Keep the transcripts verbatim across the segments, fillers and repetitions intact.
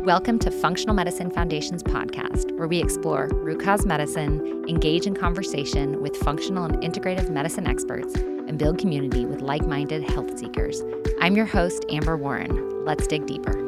Welcome to Functional Medicine Foundation's podcast, where we explore root cause medicine, engage in conversation with functional and integrative medicine experts, and build community with like-minded health seekers. I'm your host, Amber Warren. Let's dig deeper.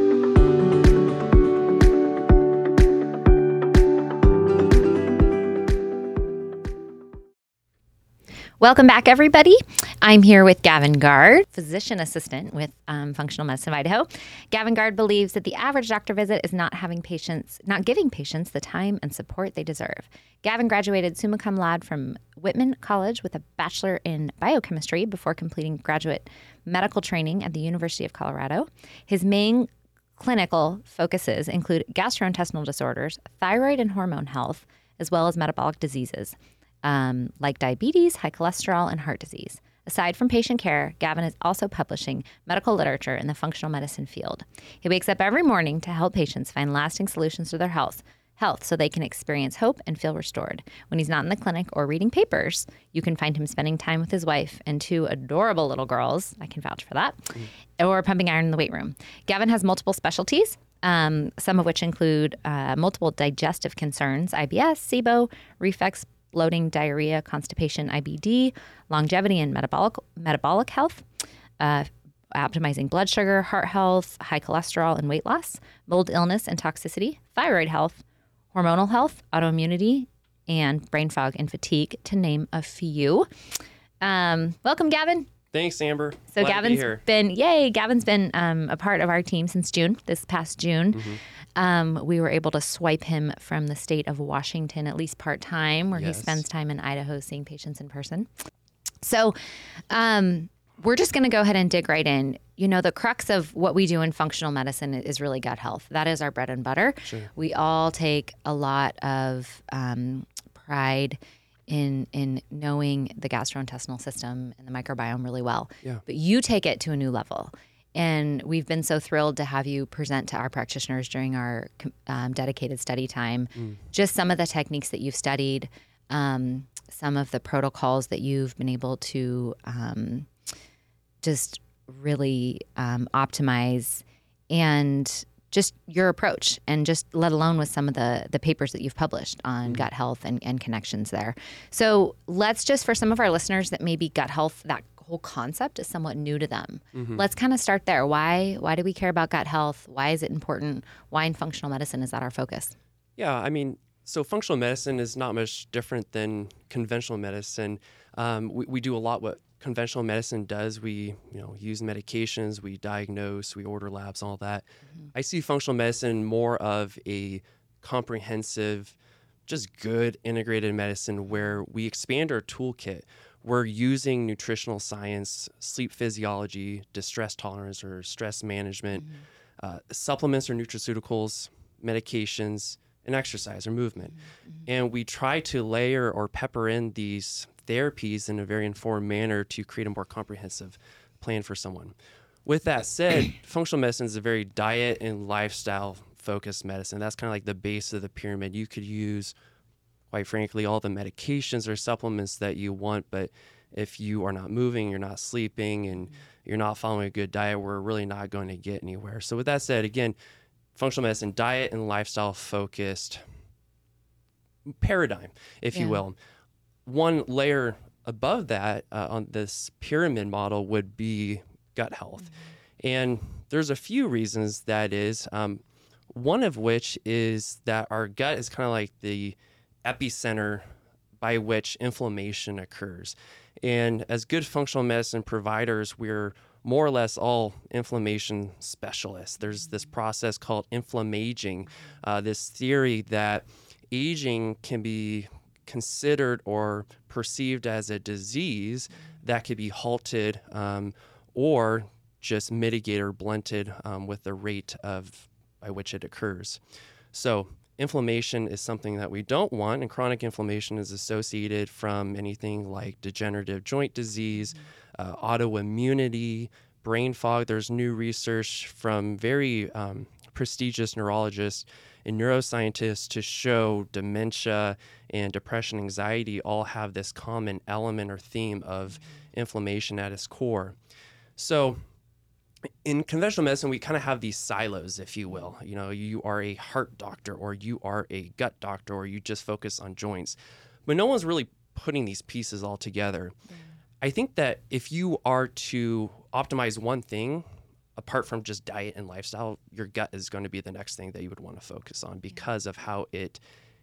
Welcome back, everybody. I'm here with Gavin Gard, physician assistant with um, Functional Medicine of Idaho. Gavin Gard believes that the average doctor visit is not having patients, not giving patients the time and support they deserve. Gavin graduated summa cum laude from Whitman College with a bachelor in biochemistry before completing graduate medical training at the University of Colorado. His main clinical focuses include gastrointestinal disorders, thyroid and hormone health, as well as metabolic diseases. Um, like diabetes, high cholesterol, and heart disease. Aside from patient care, Gavin is also publishing medical literature in the functional medicine field. He wakes up every morning to help patients find lasting solutions to their health, health so they can experience hope and feel restored. When he's not in the clinic or reading papers, you can find him spending time with his wife and two adorable little girls, I can vouch for that, mm. or pumping iron in the weight room. Gavin has multiple specialties, um, some of which include uh, multiple digestive concerns, I B S, SIBO, reflux, bloating, diarrhea, constipation, I B D, longevity and metabolic metabolic health, uh, optimizing blood sugar, heart health, high cholesterol and weight loss, mold illness and toxicity, thyroid health, hormonal health, autoimmunity, and brain fog and fatigue, to name a few. Um, welcome, Gavin. Thanks, Amber. So Glad Gavin's to be here. been, yay, Gavin's been um, a part of our team since June, this past June. Mm-hmm. Um, we were able to swipe him from the state of Washington, at least part-time, where yes. he spends time in Idaho seeing patients in person. So um, we're just going to go ahead and dig right in. You know, the crux of what we do in functional medicine is really gut health. That is our bread and butter. Sure. We all take a lot of um, pride in in knowing the gastrointestinal system and the microbiome really well. Yeah. But you take it to a new level. And we've been so thrilled to have you present to our practitioners during our um, dedicated study time, mm. just some of the techniques that you've studied, um, some of the protocols that you've been able to um, just really um, optimize, and just your approach, and just let alone with some of the, the papers that you've published on mm. gut health and, and connections there. So let's just, for some of our listeners that maybe gut health, that whole concept is somewhat new to them. Mm-hmm. Let's kind of start there. Why why do we care about gut health? Why is it important? Why in functional medicine is that our focus? Yeah, I mean, so functional medicine is not much different than conventional medicine. Um, we, we do a lot what conventional medicine does. We, you know, use medications, we diagnose, we order labs, all that. Mm-hmm. I see functional medicine more of a comprehensive, just good integrated medicine where we expand our toolkit. We're using nutritional science, sleep physiology, distress tolerance or stress management, mm-hmm. uh, supplements or nutraceuticals, medications, and exercise or movement. Mm-hmm. And we try to layer or pepper in these therapies in a very informed manner to create a more comprehensive plan for someone. With that said, functional medicine is a very diet and lifestyle focused medicine. That's kind of like the base of the pyramid. You could use, quite frankly, all the medications or supplements that you want, but if you are not moving, you're not sleeping, and you're not following a good diet, we're really not going to get anywhere. So with that said, again, functional medicine, diet and lifestyle focused paradigm, if yeah. you will. One layer above that uh, on this pyramid model would be gut health. Mm-hmm. And there's a few reasons that is. Um, one of which is that our gut is kind of like the epicenter by which inflammation occurs. And as good functional medicine providers, we're more or less all inflammation specialists. There's this process called inflammaging, uh, this theory that aging can be considered or perceived as a disease that could be halted um, or just mitigated or blunted um, with the rate of by which it occurs. So inflammation is something that we don't want, and chronic inflammation is associated from anything like degenerative joint disease, uh, autoimmunity, brain fog. There's new research from very um, prestigious neurologists and neuroscientists to show dementia and depression, anxiety all have this common element or theme of inflammation at its core. So in conventional medicine, we kind of have these silos, if you will. You know, you are a heart doctor, or you are a gut doctor, or you just focus on joints. But no one's really putting these pieces all together. Yeah. I think that if you are to optimize one thing, apart from just diet and lifestyle, your gut is going to be the next thing that you would want to focus on, because of how it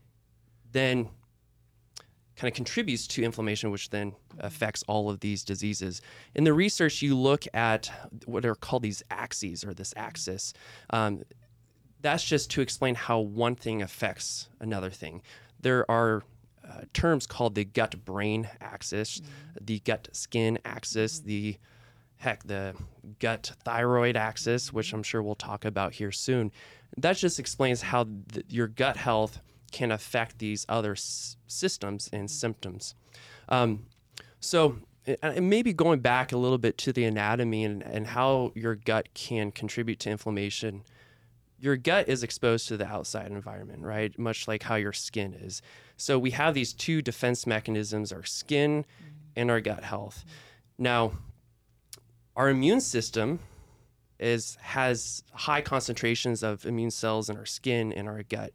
then kind of contributes to inflammation, which then affects all of these diseases. In the research, you look at what are called these axes, or this axis. Um, that's just to explain how one thing affects another thing. There are uh, terms called the gut-brain axis, mm-hmm. the gut-skin axis, mm-hmm. the heck, the gut-thyroid axis, which I'm sure we'll talk about here soon. That just explains how the, your gut health can affect these other s- systems and symptoms. Um, so and maybe going back a little bit to the anatomy and, and how your gut can contribute to inflammation. Your gut is exposed to the outside environment, right? Much like how your skin is. So we have these two defense mechanisms, our skin and our gut health. Now, our immune system is has high concentrations of immune cells in our skin and our gut.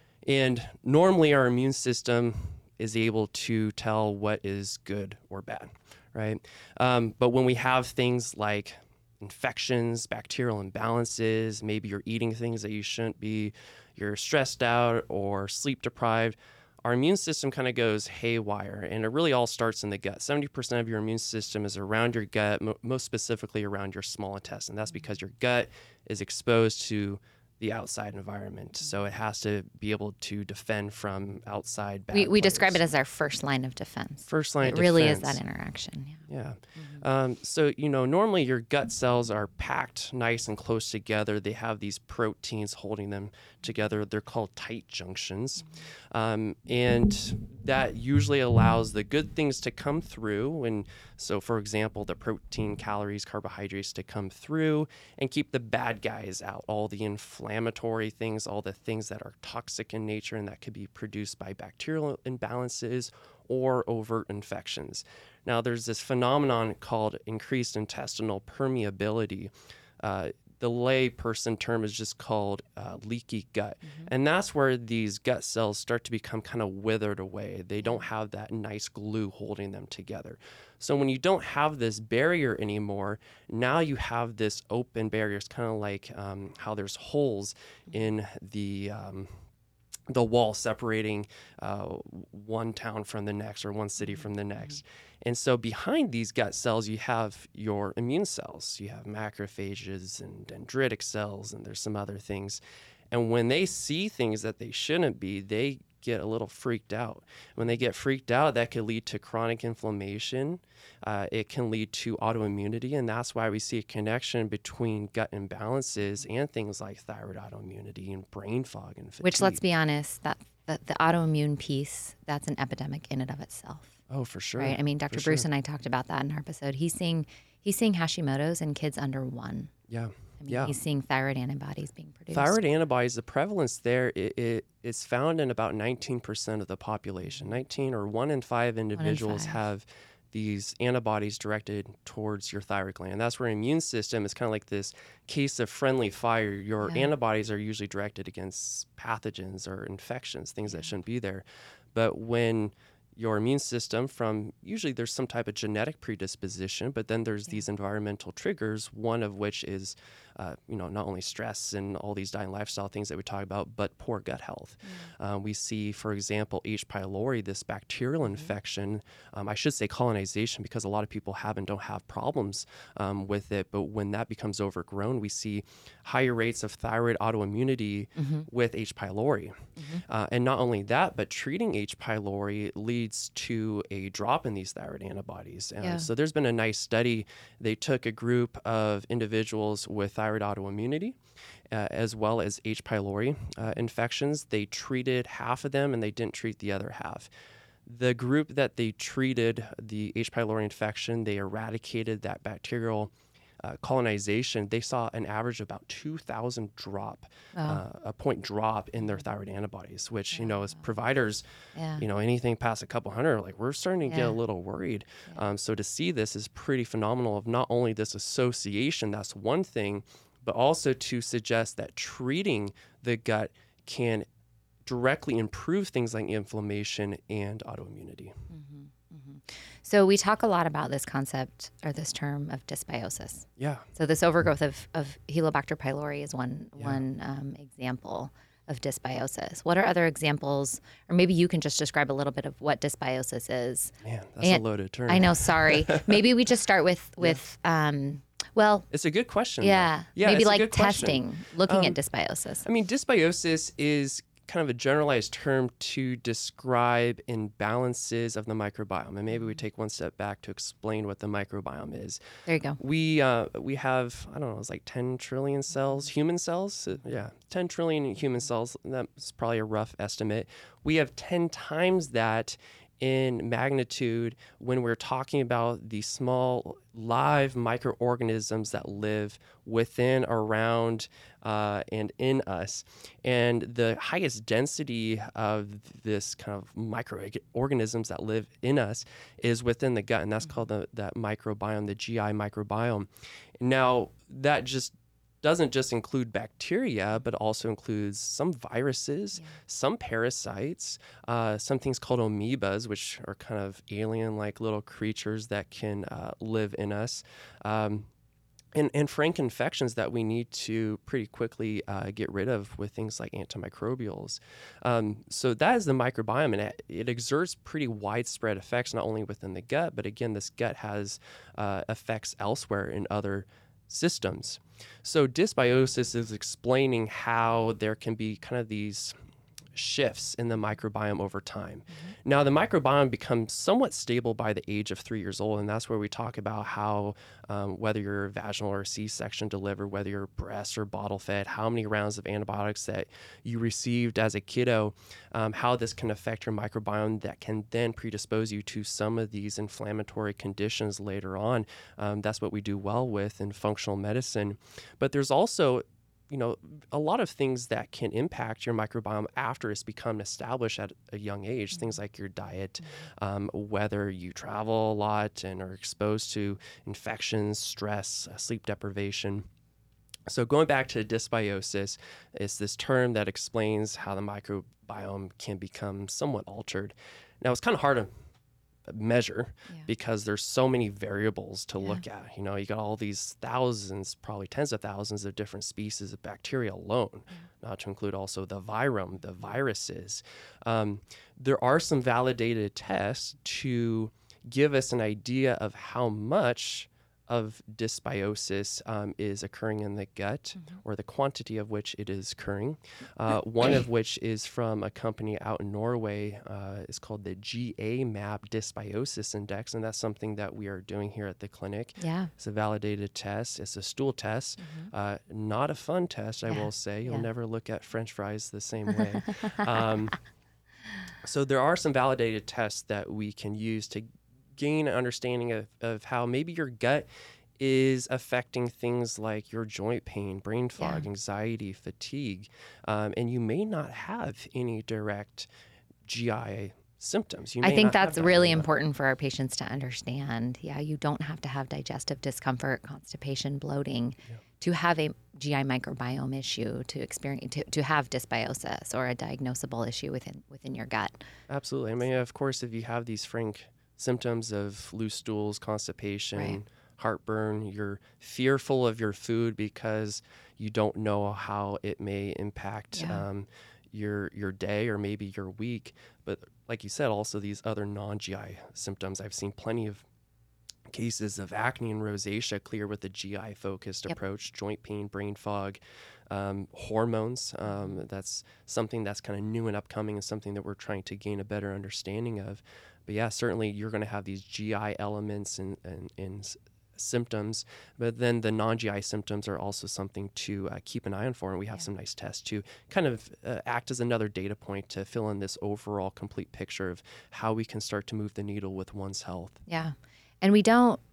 And normally our immune system is able to tell what is good or bad, right? Um, but when we have things like infections, bacterial imbalances, maybe you're eating things that you shouldn't be, you're stressed out or sleep deprived, our immune system kind of goes haywire, and it really all starts in the gut. seventy percent of your immune system is around your gut, mo- most specifically around your small intestine. That's because your gut is exposed to the outside environment. So it has to be able to defend from outside bad We, we players. describe it as our first line of defense. First line it of really defense. is that interaction. Yeah. Yeah. Mm-hmm. Um, so, you know, normally your gut cells are packed nice and close together. They have these proteins holding them together. They're called tight junctions. Mm-hmm. Um, and that usually allows the good things to come through. And so, for example, the protein, calories, carbohydrates to come through and keep the bad guys out, all the inflammatory things, all the things that are toxic in nature and that could be produced by bacterial imbalances or overt infections. Now, there's this phenomenon called increased intestinal permeability. Uh, the lay person term is just called uh, leaky gut. Mm-hmm. And that's where these gut cells start to become kind of withered away. They don't have that nice glue holding them together. So when you don't have this barrier anymore, now you have this open barrier. It's kind of like um, how there's holes in the um, the wall separating uh, one town from the next, or one city from the next. Mm-hmm. And so behind these gut cells, you have your immune cells. You have macrophages and dendritic cells, and there's some other things. And when they see things that they shouldn't be, they get a little freaked out. When they get freaked out, that could lead to chronic inflammation. Uh, it can lead to autoimmunity, and that's why we see a connection between gut imbalances and things like thyroid autoimmunity and brain fog and fatigue. Which, let's be honest, that the, the autoimmune piece, that's an epidemic in and of itself. Oh, for sure. Right? I mean, Doctor For Bruce sure. and I talked about that in our episode. He's seeing he's seeing Hashimoto's in kids under one. Yeah. I mean, yeah. he's seeing thyroid antibodies being produced. Thyroid antibodies, the prevalence there, it, it, it's found in about nineteen percent of the population. nineteen or one in five individuals five. have these antibodies directed towards your thyroid gland. And that's where immune system is kind of like this case of friendly fire. Your Yeah. antibodies are usually directed against pathogens or infections, things that shouldn't be there. But when your immune system, from usually there's some type of genetic predisposition, but then there's Yeah. these environmental triggers, one of which is, uh, you know, not only stress and all these diet and lifestyle things that we talk about, but poor gut health. Mm. Uh, we see, for example, H. pylori, this bacterial mm-hmm. infection. Um, I should say colonization, because a lot of people have and don't have problems um, with it. But when that becomes overgrown, we see higher rates of thyroid autoimmunity mm-hmm. with H. pylori. Mm-hmm. Uh, and not only that, but treating H. pylori leads to a drop in these thyroid antibodies. Uh, Yeah. So there's been a nice study. They took a group of individuals with thyroid autoimmunity uh, as well as H. pylori uh, infections. They treated half of them and they didn't treat the other half. The group that they treated, the H. pylori infection, they eradicated that bacterial uh, colonization, they saw an average of about two thousand drop, Wow. uh, a point drop in their thyroid antibodies, which, you know, as Wow. providers, Yeah. you know, anything past a couple hundred, like we're starting to get Yeah. a little worried. Yeah. Um, so to see this is pretty phenomenal of not only this association, that's one thing, but also to suggest that treating the gut can directly improve things like inflammation and autoimmunity. Mm-hmm. Mm-hmm. So we talk a lot about this concept or this term of dysbiosis. Yeah. So this overgrowth of, of Helicobacter pylori is one Yeah. one um, example of dysbiosis. What are other examples, or maybe you can just describe a little bit of what dysbiosis is? Man, that's And- a loaded term. I know, sorry. Maybe we just start with with um, well, It's a good question. though. yeah, Yeah, maybe it's a like good question. testing, looking Um, at dysbiosis. I mean, dysbiosis is kind of a generalized term to describe imbalances of the microbiome. And maybe we take one step back to explain what the microbiome is. There you go. We uh, we have, I don't know, it's like ten trillion cells, human cells. Uh, yeah, ten trillion human cells. That's probably a rough estimate. We have ten times that in magnitude when we're talking about the small live microorganisms that live within, around, uh, and in us. And the highest density of this kind of microorganisms that live in us is within the gut, and that's called the, that microbiome, the G I microbiome. Now, that just doesn't just include bacteria, but also includes some viruses, Yeah. some parasites, uh, some things called amoebas, which are kind of alien-like little creatures that can uh, live in us, um, and, and frank infections that we need to pretty quickly uh, get rid of with things like antimicrobials. Um, so that is the microbiome, and it, it exerts pretty widespread effects, not only within the gut, but again, this gut has uh, effects elsewhere in other systems. So dysbiosis is explaining how there can be kind of these shifts in the microbiome over time. Mm-hmm. Now, the microbiome becomes somewhat stable by the age of three years old, and that's where we talk about how um, whether you're vaginal or C-section delivered, whether you're breast or bottle fed, how many rounds of antibiotics that you received as a kiddo, um, how this can affect your microbiome that can then predispose you to some of these inflammatory conditions later on. Um, that's what we do well with in functional medicine. But there's also you know, a lot of things that can impact your microbiome after it's become established at a young age. Mm-hmm. Things like your diet, um, whether you travel a lot and are exposed to infections, stress, uh, sleep deprivation. So going back to dysbiosis, it's this term that explains how the microbiome can become somewhat altered. Now, it's kind of hard to measure Yeah. because there's so many variables to Yeah. look at. You know, you got all these thousands, probably tens of thousands of different species of bacteria alone, yeah. not to include also the virome, the viruses. Um, there are some validated tests to give us an idea of how much of dysbiosis um, is occurring in the gut, mm-hmm. or the quantity of which it is occurring. Uh, one of which is from a company out in Norway. Uh, it's called the G A MAP Dysbiosis Index, and that's something that we are doing here at the clinic. Yeah. It's a validated test. It's a stool test. Mm-hmm. Uh, not a fun test, I yeah. will say. You'll yeah. never look at French fries the same way. um, so there are some validated tests that we can use to gain an understanding of, of how maybe your gut is affecting things like your joint pain, brain fog, yeah. anxiety, fatigue, um, and you may not have any direct G I symptoms. You may I think not have that's that really anymore. important for our patients to understand. Yeah, you don't have to have digestive discomfort, constipation, bloating yeah. to have a G I microbiome issue, to experience to, to have dysbiosis or a diagnosable issue within within your gut. Absolutely. I mean, of course, if you have these frank symptoms of loose stools, constipation, right. heartburn, you're fearful of your food because you don't know how it may impact yeah. um, your your day or maybe your week. But like you said, also these other non-G I symptoms. I've seen plenty of cases of acne and rosacea clear with a G I-focused yep. approach, joint pain, brain fog, um, hormones. Um, that's something that's kind of new and upcoming and something that we're trying to gain a better understanding of. But yeah, certainly you're going to have these G I elements and, and, and symptoms, but then the non-G I symptoms are also something to uh, keep an eye on for, and we have yeah. some nice tests to kind of uh, act as another data point to fill in this overall complete picture of how we can start to move the needle with one's health. Yeah. And we don't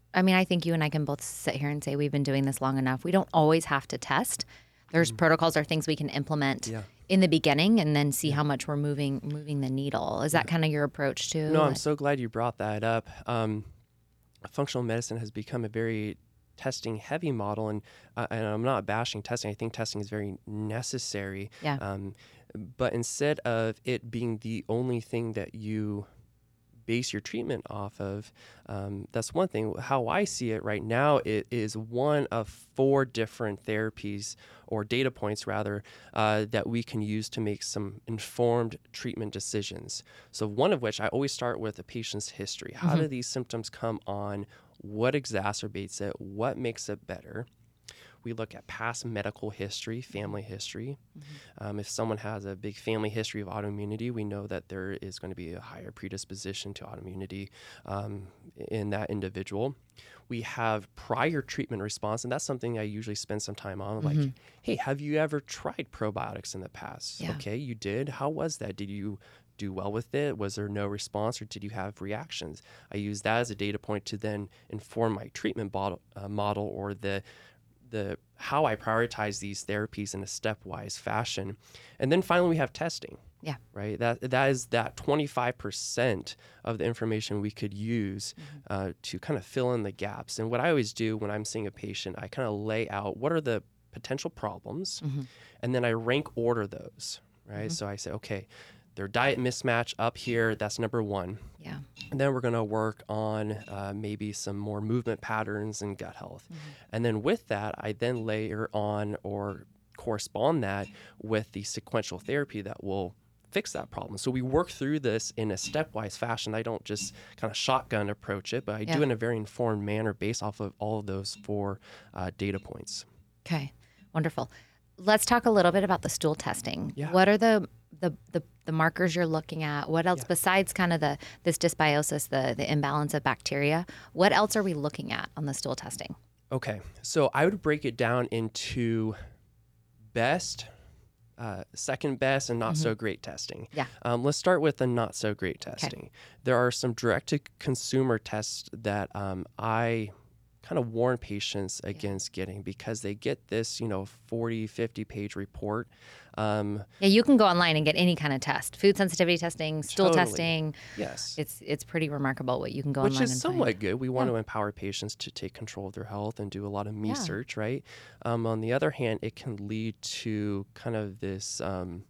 I mean, I think you and I can both sit here and say we've been doing this long enough. We don't always have to test. There's mm. protocols or things we can implement yeah. in the beginning and then see yeah. how much we're moving moving the needle. Is that yeah. kind of your approach too? No, I'm so glad you brought that up. Um, functional medicine has become a very testing heavy model, and uh, and I'm not bashing testing. I think testing is very necessary. Yeah. Um, but instead of it being the only thing that you base your treatment off of, um, that's one thing. How I see it right now, it is one of four different therapies or data points rather uh, that we can use to make some informed treatment decisions. So one of which I always start with a patient's history. How mm-hmm. do these symptoms come on? What exacerbates it? What makes it better? We look at past medical history, family history. Mm-hmm. Um, if someone has a big family history of autoimmunity, we know that there is going to be a higher predisposition to autoimmunity um, in that individual. We have prior treatment response, and that's something I usually spend some time on. Mm-hmm. Like, hey, have you ever tried probiotics in the past? Yeah. Okay, you did. How was that? Did you do well with it? Was there no response, or did you have reactions? I use that as a data point to then inform my treatment model, uh, model or the the how I prioritize these therapies in a stepwise fashion. And then finally we have testing. Yeah. Right? That that is that twenty-five percent of the information we could use mm-hmm. uh, to kind of fill in the gaps. And what I always do when I'm seeing a patient, I kind of lay out what are the potential problems, mm-hmm. and then I rank order those, right? Mm-hmm. So I say, okay, their diet mismatch up here, that's number one. Yeah. And then we're going to work on uh, maybe some more movement patterns and gut health. Mm-hmm. And then with that, I then layer on or correspond that with the sequential therapy that will fix that problem. So we work through this in a stepwise fashion. I don't just kind of shotgun approach it, but I yeah. do it in a very informed manner based off of all of those four uh, data points. Okay, wonderful. Let's talk a little bit about the stool testing. Yeah. What are the the, the the markers you're looking at? What else yeah. besides kind of the this dysbiosis, the the imbalance of bacteria? What else are we looking at on the stool testing? Okay, so I would break it down into best, uh, second best, and not mm-hmm. so great testing. Yeah. Um, let's start with the not so great testing. Okay. There are some direct to consumer tests that um, I kind of warn patients against yeah. getting, because they get this, you know, forty, fifty page report. Um, yeah, you can go online and get any kind of test, food sensitivity testing, stool totally. testing. Yes. It's it's pretty remarkable what you can go Which online is and somewhat find. good. We want yeah. to empower patients to take control of their health and do a lot of me Yeah. search, right? Um, on the other hand, it can lead to kind of this um,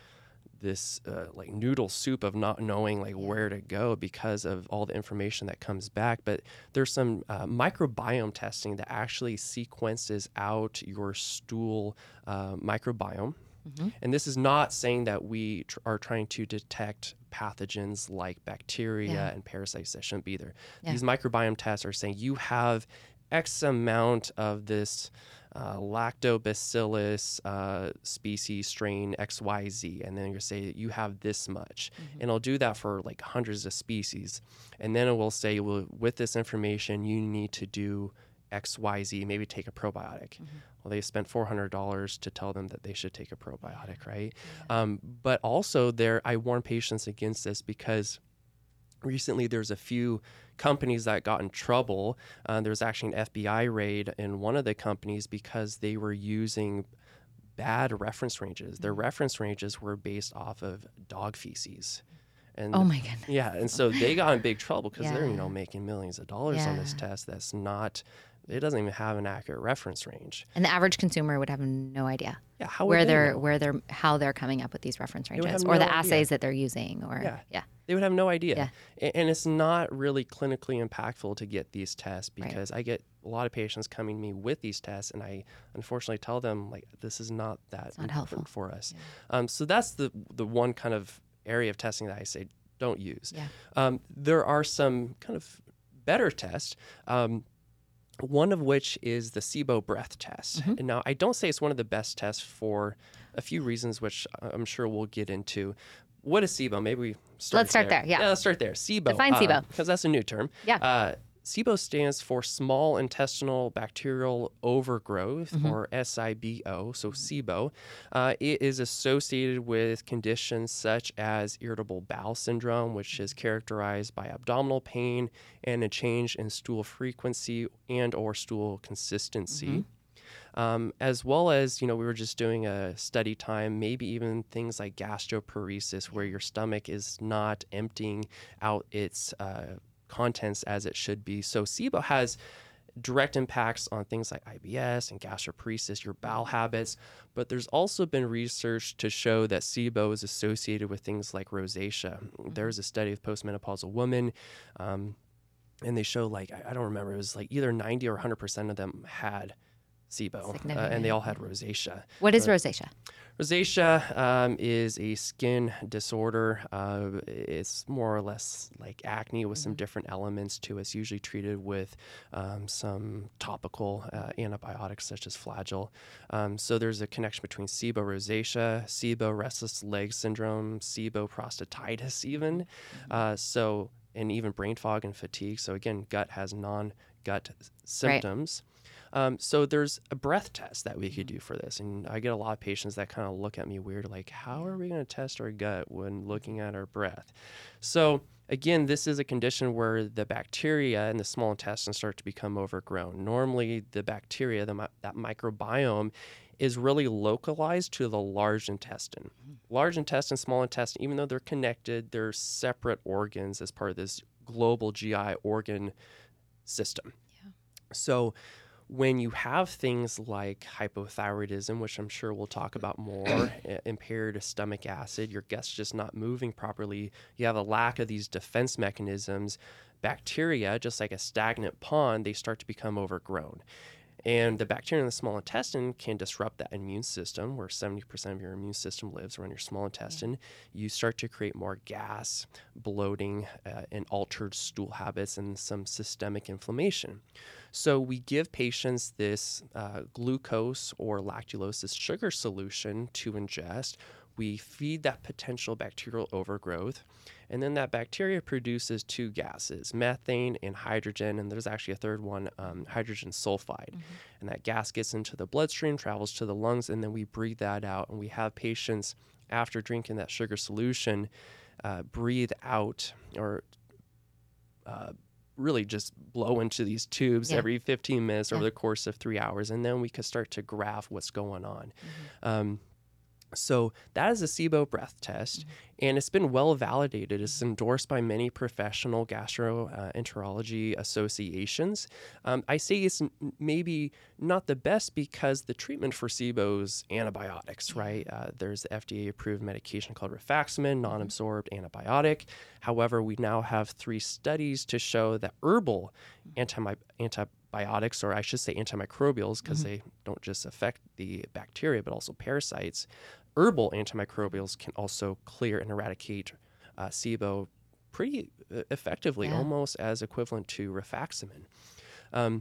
this uh, like noodle soup of not knowing like where to go because of all the information that comes back. But there's some uh, microbiome testing that actually sequences out your stool uh, microbiome. Mm-hmm. And this is not saying that we tr- are trying to detect pathogens like bacteria yeah. and parasites. That shouldn't be there. Yeah. These microbiome tests are saying you have X amount of this uh, lactobacillus uh, species strain X Y Z, and then you say you have this much, mm-hmm. and it'll do that for like hundreds of species, and then it will say, well, with this information, you need to do X Y Z, maybe take a probiotic. Mm-hmm. Well, they spent four hundred dollars to tell them that they should take a probiotic, right? Yeah. Um, but also, there, I warn patients against this because recently there's a few companies that got in trouble. Uh, there was actually an F B I raid in one of the companies because they were using bad reference ranges. Their reference ranges were based off of dog feces. And oh my goodness. Yeah, and so they got in big trouble because yeah. they're, you know, making millions of dollars yeah. on this test that's not, it doesn't even have an accurate reference range. And the average consumer would have no idea. Yeah, how where would they they're know? where they're how they're coming up with these reference ranges no or the idea. assays that they're using or yeah. yeah. They would have no idea. Yeah. A- And it's not really clinically impactful to get these tests because right. I get a lot of patients coming to me with these tests, and I unfortunately tell them, like, this is not that not helpful for us. Yeah. Um, so that's the the one kind of area of testing that I say don't use. Yeah. Um, there are some kind of better tests. Um, one of which is the SIBO breath test. Mm-hmm. And now, I don't say it's one of the best tests for a few reasons, which I'm sure we'll get into. What is SIBO? Maybe we start Let's start there. Yeah. yeah, let's start there. SIBO. Define SIBO. Because uh, that's a new term. Yeah. Uh, SIBO stands for small intestinal bacterial overgrowth, Mm-hmm. or S I B O, so SIBO. Uh, it is associated with conditions such as irritable bowel syndrome, which is characterized by abdominal pain and a change in stool frequency and or stool consistency. Mm-hmm. Um, as well as, you know, we were just doing a study time, maybe even things like gastroparesis, where your stomach is not emptying out its uh, contents as it should be. So SIBO has direct impacts on things like I B S and gastroparesis, your bowel habits, but there's also been research to show that SIBO is associated with things like rosacea. Mm-hmm. There's a study of postmenopausal women, um, and they show, like, I don't remember, it was like either ninety or one hundred percent of them had SIBO, uh, and they all had rosacea. What is uh, rosacea? Rosacea um, is a skin disorder. Uh, it's more or less like acne with mm-hmm. some different elements to it. It's usually treated with um, some topical uh, antibiotics such as Flagyl. Um, so there's a connection between SIBO rosacea, SIBO restless leg syndrome, SIBO prostatitis even. Mm-hmm. Uh, so and even brain fog and fatigue. So again, gut has non-gut symptoms. Right. Um, so there's a breath test that we could do for this. And I get a lot of patients that kind of look at me weird, like, how are we going to test our gut when looking at our breath? So again, this is a condition where the bacteria in the small intestine start to become overgrown. Normally, the bacteria, the, that microbiome, is really localized to the large intestine. Mm-hmm. Large intestine, small intestine, even though they're connected, they're separate organs as part of this global G I organ system. Yeah. So when you have things like hypothyroidism, which I'm sure we'll talk about more, impaired stomach acid, your gut's just not moving properly, you have a lack of these defense mechanisms, bacteria, just like a stagnant pond, they start to become overgrown. And the bacteria in the small intestine can disrupt that immune system, where seventy percent of your immune system lives around your small intestine. Yeah. You start to create more gas, bloating, uh, and altered stool habits, and some systemic inflammation. So we give patients this uh, glucose or lactulose, this sugar solution to ingest. We feed that potential bacterial overgrowth, and then that bacteria produces two gases, methane and hydrogen, and there's actually a third one, um, hydrogen sulfide. Mm-hmm. And that gas gets into the bloodstream, travels to the lungs, and then we breathe that out. And we have patients, after drinking that sugar solution, uh, breathe out or uh, really just blow into these tubes yeah. every fifteen minutes yeah. over the course of three hours, and then we can start to graph what's going on. Mm-hmm. Um, So that is a SIBO breath test, mm-hmm. and it's been well validated. It's endorsed by many professional gastroenterology uh, associations. Um, I say it's n- maybe not the best because the treatment for SIBO is antibiotics, right? Uh, there's the F D A-approved medication called rifaximin, non-absorbed antibiotic. However, we now have three studies to show that herbal anti antibiotics, or I should say antimicrobials, because mm-hmm. they don't just affect the bacteria, but also parasites. Herbal antimicrobials can also clear and eradicate uh, SIBO pretty effectively, yeah. almost as equivalent to rifaximin. Um,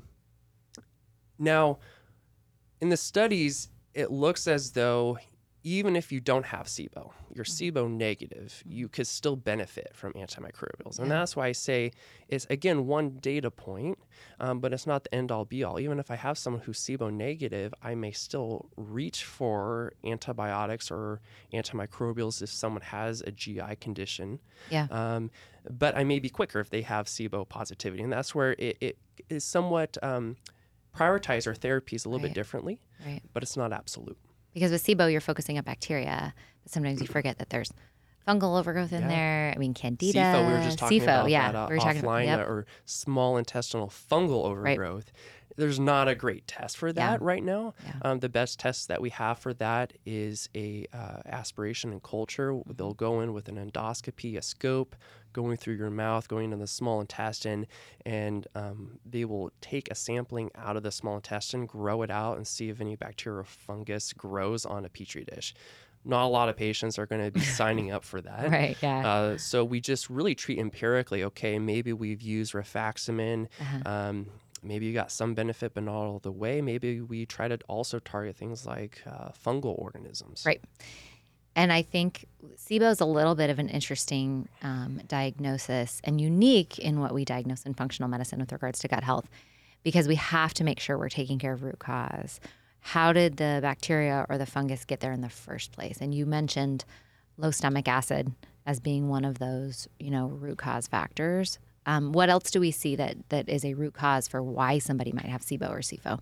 now, in the studies, it looks as though even if you don't have SIBO, you're SIBO negative, you could still benefit from antimicrobials. And yeah. that's why I say it's, again, one data point, um, but it's not the end-all be-all. Even if I have someone who's SIBO negative, I may still reach for antibiotics or antimicrobials if someone has a G I condition. Yeah. Um, but I may be quicker if they have SIBO positivity. And that's where it, it is somewhat um, prioritize our therapies a little right. bit differently, right. but it's not absolute. Because with SIBO, you're focusing on bacteria, but sometimes you forget that there's fungal overgrowth in yeah. there. I mean, candida. S I F O, we were just talking S I F O, about yeah. that uh, we were talking offline, about, yep. uh, or small intestinal fungal overgrowth. Right. There's not a great test for that yeah. right now. Yeah. Um, the best test that we have for that is a uh, aspiration and culture. Mm-hmm. They'll go in with an endoscopy, a scope, going through your mouth, going into the small intestine, and um, they will take a sampling out of the small intestine, grow it out, and see if any bacteria or fungus grows on a petri dish. Not a lot of patients are going to be signing up for that. Right, yeah. Uh, so we just really treat empirically. Okay, maybe we've used rifaximin. Uh-huh. Um, maybe you got some benefit, but not all the way. Maybe we try to also target things like uh, fungal organisms. Right. And I think SIBO is a little bit of an interesting um, diagnosis and unique in what we diagnose in functional medicine with regards to gut health, because we have to make sure we're taking care of root cause. How did the bacteria or the fungus get there in the first place? And you mentioned low stomach acid as being one of those, you know, root cause factors. Um, what else do we see that that is a root cause for why somebody might have SIBO or SIFO?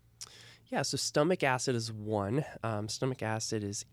Yeah, so stomach acid is one. Um, stomach acid is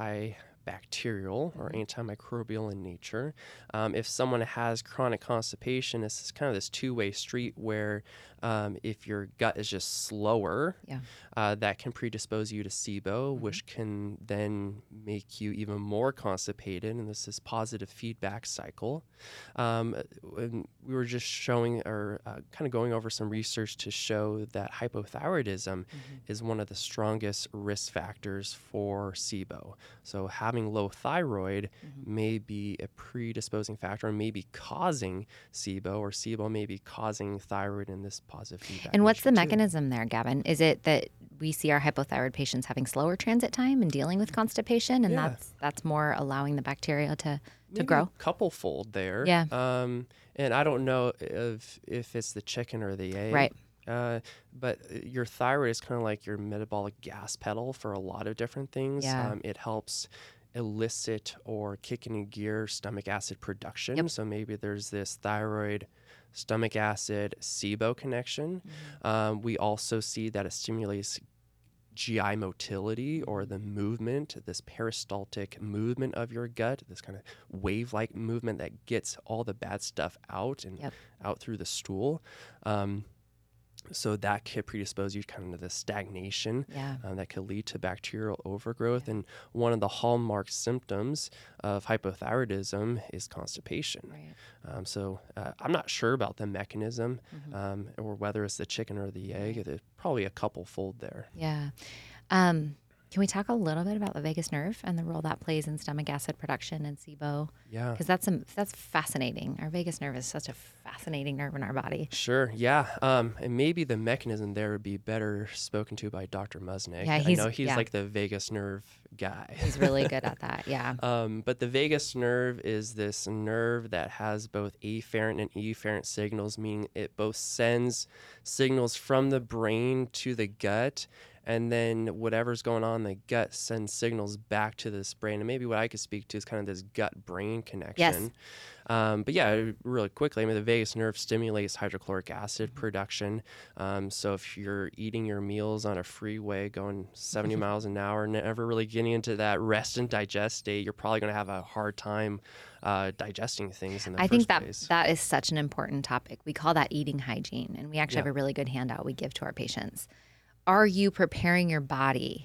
antibacterial or antimicrobial in nature. Um, if someone has chronic constipation, it's kind of this two-way street where um, if your gut is just slower, Yeah. uh, that can predispose you to SIBO, mm-hmm. which can then make you even more constipated, and this is positive feedback cycle. Um, and we were just showing or uh, kind of going over some research to show that hypothyroidism mm-hmm. is one of the strongest risk factors for SIBO. So having low thyroid mm-hmm. may be a predisposing factor and may be causing SIBO, or SIBO may be causing thyroid in this positive feedback. And what's the too. mechanism there, Gavin? Is it that we see our hypothyroid patients having slower transit time and dealing with constipation, and yeah. that's that's more allowing the bacteria to, to Maybe grow? A couple fold there. Yeah. Um, and I don't know if if it's the chicken or the egg. Right. Uh, but your thyroid is kind of like your metabolic gas pedal for a lot of different things. Yeah. Um, it helps elicit or kick into gear stomach acid production. Yep. So maybe there's this thyroid stomach acid SIBO connection. Mm-hmm. Um, we also see that it stimulates G I motility, or the movement, this peristaltic movement of your gut, this kind of wave-like movement that gets all the bad stuff out and Yep. out through the stool. Um, So that could predispose you kind of to the stagnation Yeah. um, that could lead to bacterial overgrowth. Yeah. And one of the hallmark symptoms of hypothyroidism is constipation. Right. Um, so uh, I'm not sure about the mechanism Mm-hmm. um, or whether it's the chicken or the egg. Right. There's probably a couple fold there. Yeah. Um, can we talk a little bit about the vagus nerve and the role that plays in stomach acid production and SIBO? Yeah. Because that's some, that's fascinating. Our vagus nerve is such a fascinating nerve in our body. Sure. Yeah. Um, and maybe the mechanism there would be better spoken to by Doctor Musnick. Yeah, he's- I know he's yeah. like the vagus nerve guy. He's really good at that. Yeah. Um, but the vagus nerve is this nerve that has both afferent and efferent signals, meaning it both sends signals from the brain to the gut, and then whatever's going on in the gut sends signals back to this brain. And maybe what I could speak to is kind of this gut-brain connection. Yes. Um, but yeah, really quickly, I mean, the vagus nerve stimulates hydrochloric acid Mm-hmm. production. Um, so if you're eating your meals on a freeway going seventy miles an hour, never really getting into that rest and digest state, you're probably going to have a hard time uh, digesting things in the I first think that place. that is such an important topic. We call that eating hygiene, and we actually Yeah. have a really good handout we give to our patients. Are you preparing your body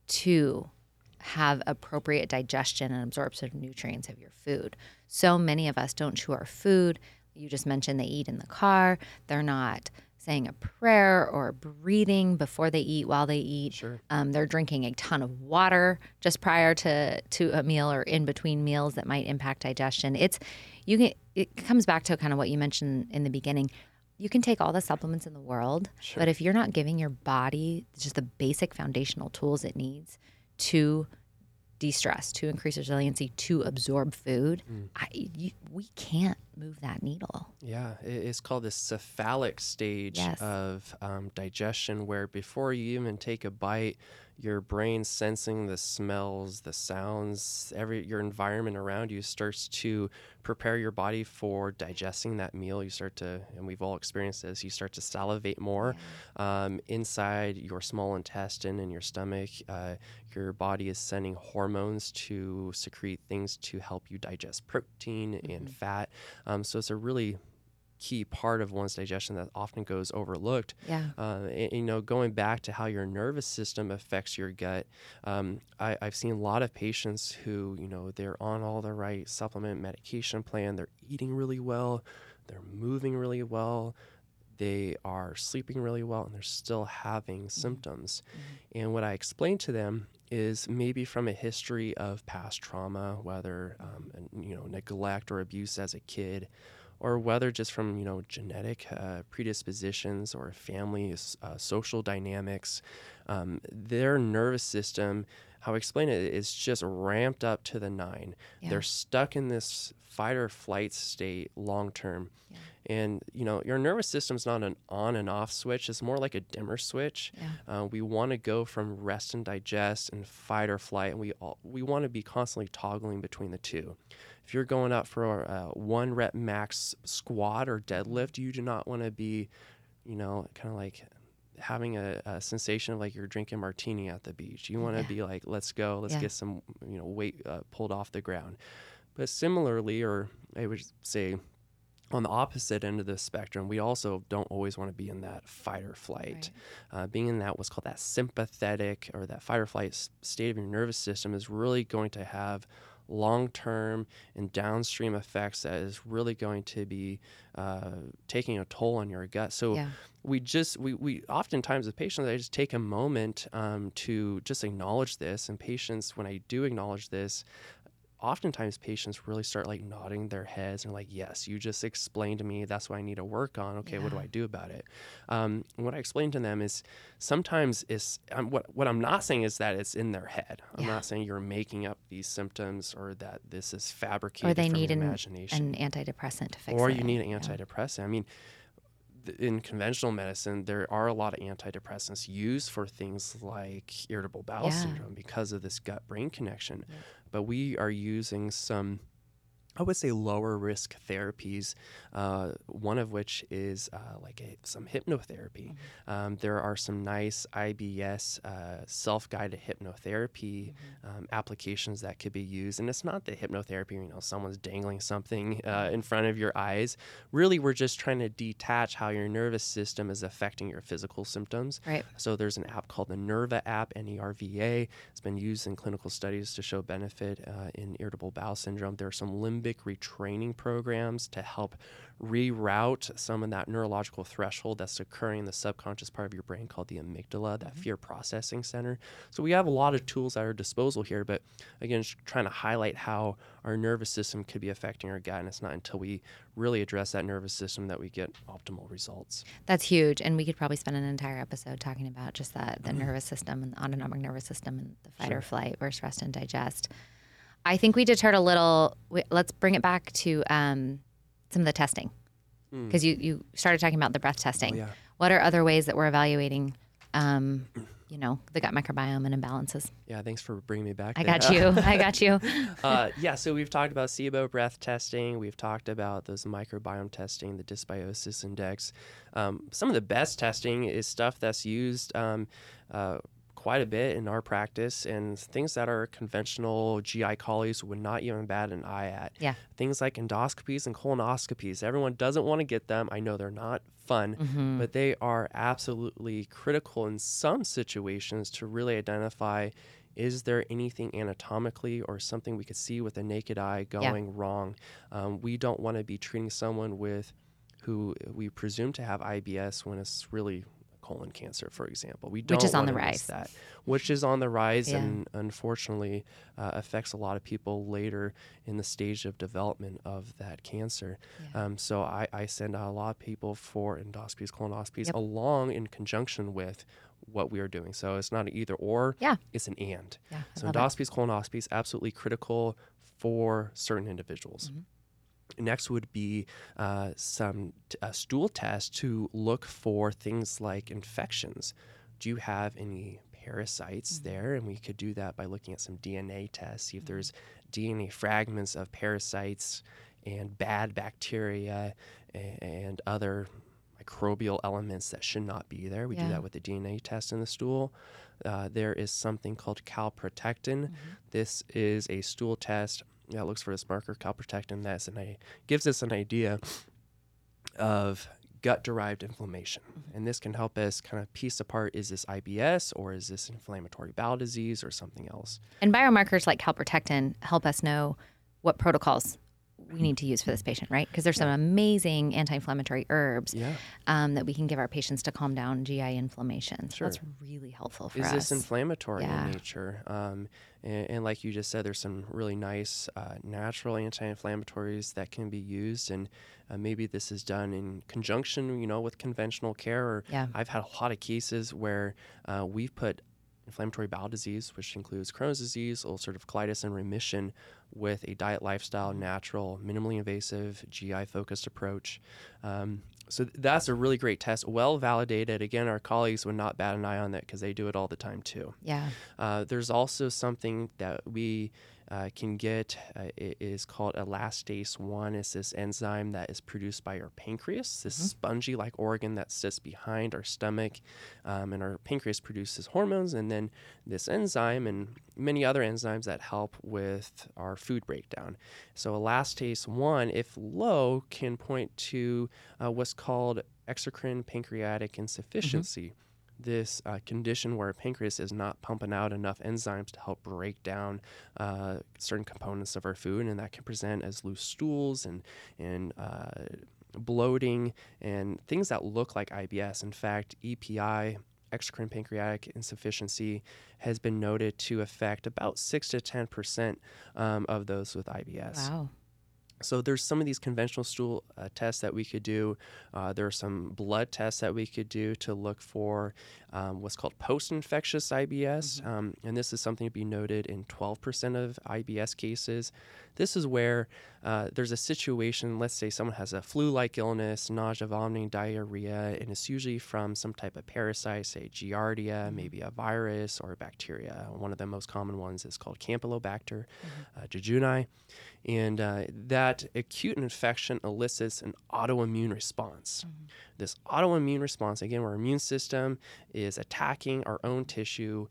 to have appropriate digestion and absorption of nutrients of your food? So many of us don't chew our food. You just mentioned they eat in the car. They're not saying a prayer or breathing before they eat, while they eat. Sure. Um, they're drinking a ton of water just prior to, to a meal or in between meals that might impact digestion. It's you can. It comes back to kind of what you mentioned in the beginning. You can take all the supplements in the world, Sure. but if you're not giving your body just the basic foundational tools it needs to de-stress, to increase resiliency, to absorb food, Mm. I, you, we can't move that needle. Yeah, it- it's called the cephalic stage Yes. of um, digestion, where before you even take a bite, your brain sensing the smells, the sounds, every your environment around you starts to prepare your body for digesting that meal. You start to, and we've all experienced this, you start to salivate more. Um, inside your small intestine and your stomach, uh, your body is sending hormones to secrete things to help you digest protein Mm-hmm. and fat. Um, so it's a really key part of one's digestion that often goes overlooked. Yeah. Uh, and, you know, going back to how your nervous system affects your gut, um, I, I've seen a lot of patients who, you know, they're on all the right supplement medication plan, they're eating really well, they're moving really well, they are sleeping really well, and they're still having symptoms. Mm-hmm. And what I explain to them is maybe from a history of past trauma, whether um, you know, neglect or abuse as a kid, or whether just from, you know, genetic uh, predispositions or family uh, social dynamics, um, their nervous system how I explain it is just ramped up to the nine. Yeah. They're stuck in this fight or flight state long term. Yeah. And, you know, your nervous system's not an on and off switch. It's more like a dimmer switch. Yeah. Uh, we want to go from rest and digest and fight or flight, and we all, we want to be constantly toggling between the two. If you're going up for a one rep max squat or deadlift, you do not want to be, you know, kind of like having a, a sensation of like you're drinking martini at the beach. You want to Yeah. be like, let's go, let's Yeah. get some, you know, weight uh, pulled off the ground. But similarly, or I would say on the opposite end of the spectrum, we also don't always want to be in that fight or flight. Right. Uh, being in that what's called that sympathetic or that fight or flight s- state of your nervous system is really going to have long-term and downstream effects that is really going to be uh, taking a toll on your gut. So Yeah. we just, we, we oftentimes with patients, I just take a moment um, to just acknowledge this. And patients, when I do acknowledge this, oftentimes patients really start like nodding their heads and like, yes, you just explained to me, that's what I need to work on. Okay, what do Yeah. I do about it? Um, and what I explain to them is sometimes it's, um, what, what I'm not saying is that it's in their head. I'm Yeah. not saying you're making up these symptoms or that this is fabricated Or they from need your an, imagination. an antidepressant to fix Or it. you need an Yeah. antidepressant. I mean, th- in conventional medicine, there are a lot of antidepressants used for things like irritable bowel Yeah. syndrome because of this gut-brain connection. Yeah. But we are using some, I would say, lower risk therapies, uh, one of which is uh, like a, some hypnotherapy. Mm-hmm. Um, there are some nice I B S uh, self-guided hypnotherapy Mm-hmm. um, applications that could be used. And it's not the hypnotherapy, you know, someone's dangling something uh, in front of your eyes. Really, we're just trying to detach how your nervous system is affecting your physical symptoms. Right. So there's an app called the Nerva app, N E R V A. It's been used in clinical studies to show benefit uh, in irritable bowel syndrome. There are some limbic retraining programs to help reroute some of that neurological threshold that's occurring in the subconscious part of your brain called the amygdala, that Mm-hmm. fear processing center. So we have a lot of tools at our disposal here, but again, just trying to highlight how our nervous system could be affecting our gut, and it's not until we really address that nervous system that we get optimal results. That's huge. And we could probably spend an entire episode talking about just that, the nervous system and the autonomic nervous system and the fight Sure. or flight versus rest and digest. I think we deterred a little. We, let's bring it back to um, some of the testing. Mm. Because you, you started talking about the breath testing. Oh, yeah. What are other ways that we're evaluating, um, you know, the gut microbiome and imbalances? Yeah, thanks for bringing me back I there. got you. I got you. uh, yeah, so we've talked about SIBO breath testing. We've talked about those microbiome testing, the dysbiosis index. Um, some of the best testing is stuff that's used um, uh, quite a bit in our practice, and things that our conventional G I colleagues would not even bat an eye at. Yeah. Things like endoscopies and colonoscopies. Everyone doesn't want to get them. I know they're not fun, Mm-hmm. but they are absolutely critical in some situations to really identify, is there anything anatomically or something we could see with the naked eye going yeah. wrong? Um, we don't want to be treating someone with who we presume to have I B S when it's really colon cancer, for example. We don't which is on the wanna rise. miss that, which is on the rise, Yeah. and unfortunately uh, affects a lot of people later in the stage of development of that cancer. Yeah. Um, so I, I send out a lot of people for endoscopies, colonoscopies, Yep. along in conjunction with what we are doing. So it's not an either or, Yeah. it's an and. Yeah, I So love it. endoscopies, colonoscopies, absolutely critical for certain individuals. Mhm. Next would be uh, some t- a stool test to look for things like infections. Do you have any parasites Mhm. there? And we could do that by looking at some D N A tests, see if Mhm. there's D N A fragments of parasites and bad bacteria and, and other microbial elements that should not be there. We Yeah. do that with the D N A test in the stool. Uh, there is something called calprotectin. Mhm. This is a stool test. Yeah, it looks for this marker, calprotectin. That's and it gives us an idea of gut-derived inflammation, Mhm. and this can help us kind of piece apart: is this I B S or is this inflammatory bowel disease or something else? And biomarkers like calprotectin help us know what protocols we need to use for this patient, right? Because there's some Yeah. amazing anti-inflammatory herbs Yeah. um, that we can give our patients to calm down G I inflammation. So Sure. that's really helpful for Is us. this inflammatory Yeah. in nature? Um, and, and like you just said, there's some really nice uh, natural anti-inflammatories that can be used, and uh, maybe this is done in conjunction, you know, with conventional care. Or Yeah. I've had a lot of cases where uh, we've put inflammatory bowel disease, which includes Crohn's disease, ulcerative colitis, and remission with a diet, lifestyle, natural, minimally invasive, G I-focused approach. Um, so that's a really great test, well validated. Again, our colleagues would not bat an eye on that because they do it all the time too. Yeah. Uh, there's also something that we uh, can get. Uh, it is called elastase one. It's this enzyme that is produced by our pancreas, this mm-hmm. spongy-like organ that sits behind our stomach. Um, and our pancreas produces hormones, and then this enzyme and many other enzymes that help with our food breakdown. So elastase one, if low, can point to uh, what's called exocrine pancreatic insufficiency. Mm-hmm. This uh, condition where pancreas is not pumping out enough enzymes to help break down uh, certain components of our food, and that can present as loose stools and and uh, bloating and things that look like I B S. In fact, E P I, exocrine pancreatic insufficiency, has been noted to affect about six to ten percent um, of those with I B S. Wow. So there's some of these conventional stool uh, tests that we could do. Uh, there are some blood tests that we could do to look for um, what's called post-infectious I B S. Mm-hmm. Um, and this is something to be noted in twelve percent of I B S cases. This is where uh, there's a situation, let's say someone has a flu-like illness, nausea, vomiting, diarrhea, and it's usually from some type of parasite, say Giardia, mm-hmm. maybe a virus or a bacteria. One of the most common ones is called Campylobacter mm-hmm. uh, jejuni. And uh, that acute infection elicits an autoimmune response. Mm-hmm. This autoimmune response, again, where our immune system is attacking our own tissue,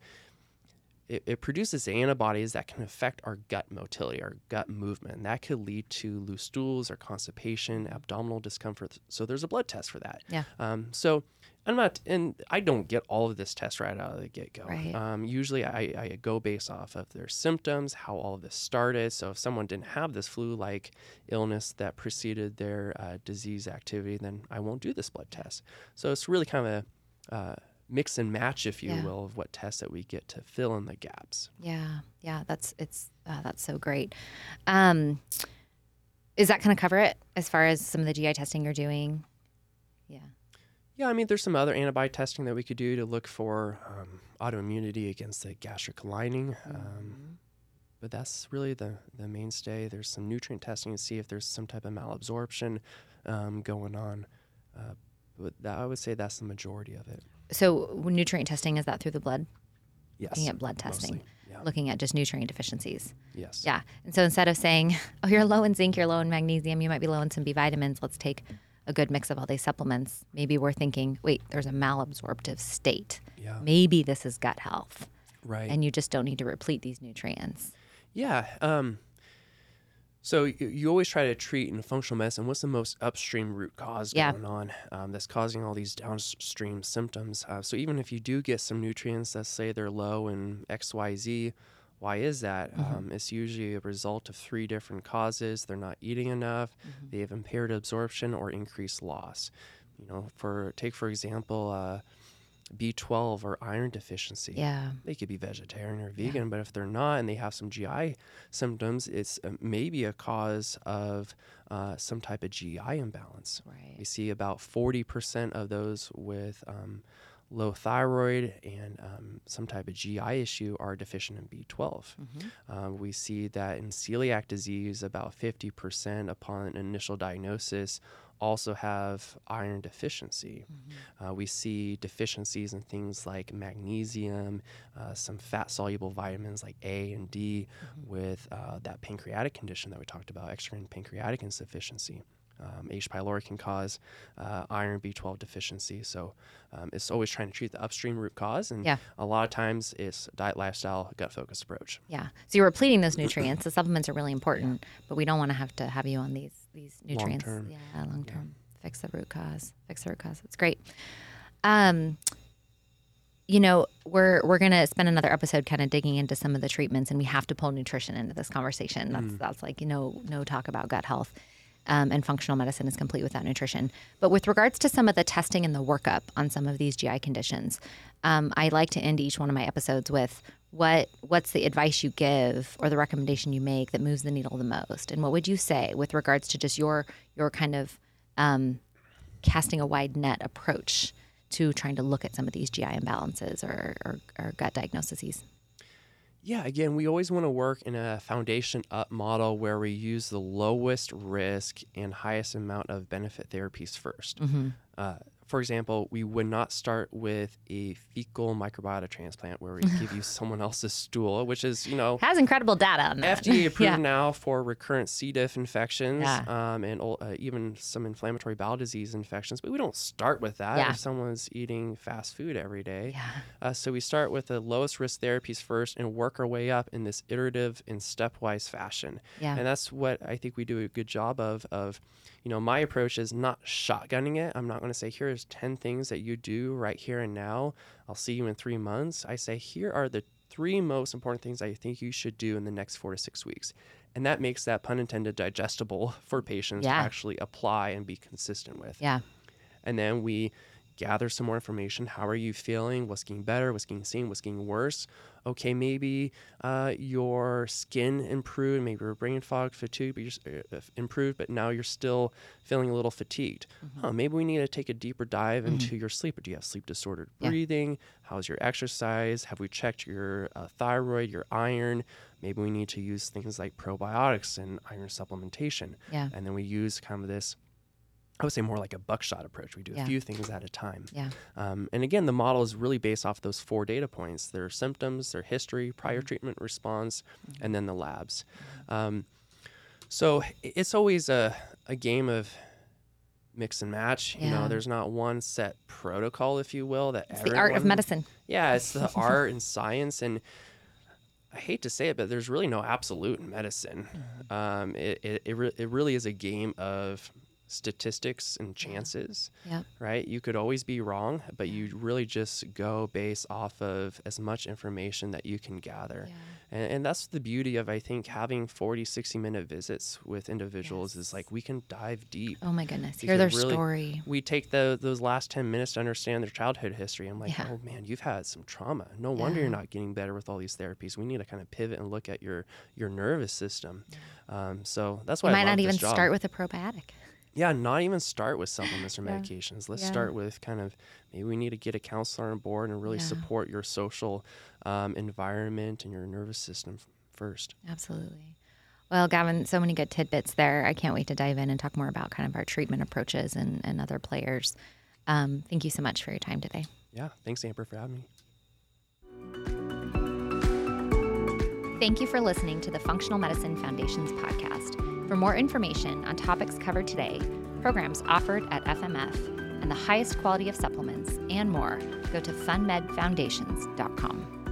it, it produces antibodies that can affect our gut motility, our gut movement. And that could lead to loose stools or constipation, abdominal discomfort. So there's a blood test for that. Yeah. Um, so I'm not, and I don't get all of this test right out of the get-go. Right. Um, usually I, I go based off of their symptoms, how all of this started. So if someone didn't have this flu-like illness that preceded their uh, disease activity, then I won't do this blood test. So it's really kind of a uh, mix and match, if you yeah. will, of what tests that we get to fill in the gaps. Yeah, yeah, that's it's uh, that's so great. Um, is that kind of cover it as far as some of the G I testing you're doing? Yeah. Yeah, I mean, there's some other antibody testing that we could do to look for um, autoimmunity against the gastric lining. Um, mm-hmm. But that's really the, the mainstay. There's some nutrient testing to see if there's some type of malabsorption um, going on. Uh, but that, I would say that's the majority of it. So nutrient testing, is that through the blood? Yes. Looking at blood testing. Mostly, yeah. Looking at just nutrient deficiencies. Yes. Yeah. And so instead of saying, oh, you're low in zinc, you're low in magnesium, you might be low in some B vitamins, let's take a good mix of all these supplements. Maybe we're thinking, wait, there's a malabsorptive state. Yeah. Maybe this is gut health. Right. And you just don't need to replete these nutrients. Yeah. Um, so you, you always try to treat in functional medicine, what's the most upstream root cause yeah. going on um, that's causing all these downstream symptoms. Uh, so even if you do get some nutrients, let's say they're low in X Y Z, why is that? Mm-hmm. Um, it's usually a result of three different causes. They're not eating enough. Mm-hmm. They have impaired absorption or increased loss. You know, for take for example, uh, B twelve or iron deficiency. Yeah, they could be vegetarian or vegan, yeah. but if they're not and they have some G I symptoms, it's uh, maybe a cause of uh, some type of G I imbalance. Right. We see about forty percent of those with um, low thyroid and um, some type of G I issue are deficient in B twelve. Mm-hmm. Um, we see that in celiac disease, about fifty percent upon initial diagnosis also have iron deficiency. Mm-hmm. Uh, we see deficiencies in things like magnesium, uh, some fat-soluble vitamins like A and D mm-hmm. with uh, that pancreatic condition that we talked about, exocrine pancreatic insufficiency. Um, H. pylori can cause uh, iron B twelve deficiency. So um, it's always trying to treat the upstream root cause. And yeah. a lot of times it's diet, lifestyle, gut-focused approach. Yeah. So you're repleting those nutrients. The supplements are really important, yeah. but we don't want to have to have you on these these nutrients. Long-term. Yeah, long-term. Yeah. Fix the root cause. Fix the root cause. That's great. Um, you know, we're we're gonna spend another episode kind of digging into some of the treatments, and we have to pull nutrition into this conversation. That's mm. that's like you know no talk about gut health. Um, and functional medicine is complete without nutrition. But with regards to some of the testing and the workup on some of these G I conditions, um, I like to end each one of my episodes with what what's the advice you give or the recommendation you make that moves the needle the most? And what would you say with regards to just your your kind of um, casting a wide net approach to trying to look at some of these G I imbalances or, or, or gut diagnoses? Yeah, again, we always want to work in a foundation up model where we use the lowest risk and highest amount of benefit therapies first. Mm-hmm. Uh, for example, we would not start with a fecal microbiota transplant where we give you someone else's stool, which is, you know, has incredible data on that. F D A approved yeah. now for recurrent C. diff infections Yeah. um, and uh, even some inflammatory bowel disease infections. But we don't start with that Yeah. if someone's eating fast food every day. Yeah. Uh, so we start with the lowest risk therapies first and work our way up in this iterative and stepwise fashion. Yeah. And that's what I think we do a good job of. Of, you know, my approach is not shotgunning it. I'm not going to say, here's ten things that you do right here and now. I'll see you in three months. I say, here are the three most important things I think you should do in the next four to six weeks. And that makes that, pun intended, digestible for patients Yeah. to actually apply and be consistent with. Yeah. And then we gather some more information. How are you feeling? What's getting better? What's getting seen? What's getting worse? Okay, maybe uh, your skin improved, maybe your brain fog, fatigue, but you're uh, improved, but now you're still feeling a little fatigued. Mm-hmm. Huh, maybe we need to take a deeper dive mm-hmm. into your sleep. Do you have sleep disordered yeah. breathing? How's your exercise? Have we checked your uh, thyroid, your iron? Maybe we need to use things like probiotics and iron supplementation. Yeah. And then we use kind of this, I would say more like a buckshot approach. We do yeah. a few things at a time. Yeah. Um, and again, the model is really based off those four data points: their symptoms, their history, prior mm-hmm. treatment response, mm-hmm. and then the labs. Mm-hmm. Um, so it's always a, a game of mix and match. Yeah. You know, there's not one set protocol, if you will, that it's everyone, the art of medicine. Yeah, it's the art and science. And I hate to say it, but there's really no absolute in medicine. Mm-hmm. Um, it, it, it, re- it really is a game of statistics and chances, yeah. right? You could always be wrong, but you really just go based off of as much information that you can gather. Yeah. And, and that's the beauty of, I think, having forty, sixty minute visits with individuals yes. is like we can dive deep. Oh my goodness. Hear their really, story. We take the those last ten minutes to understand their childhood history. I'm like, yeah. oh man, you've had some trauma. No yeah. wonder you're not getting better with all these therapies. We need to kind of pivot and look at your, your nervous system. Yeah. Um, so that's why you I might love not even this job. start with a probiotic. Yeah, not even start with supplements or yeah. medications. Let's yeah. start with kind of, maybe we need to get a counselor on board and really yeah. support your social um, environment and your nervous system f- first. Absolutely. Well, Gavin, so many good tidbits there. I can't wait to dive in and talk more about kind of our treatment approaches and, and other players. Um, thank you so much for your time today. Yeah, thanks, Amber, for having me. Thank you for listening to the Functional Medicine Foundation's podcast. For more information on topics covered today, programs offered at F M F, and the highest quality of supplements and more, go to fun med foundations dot com.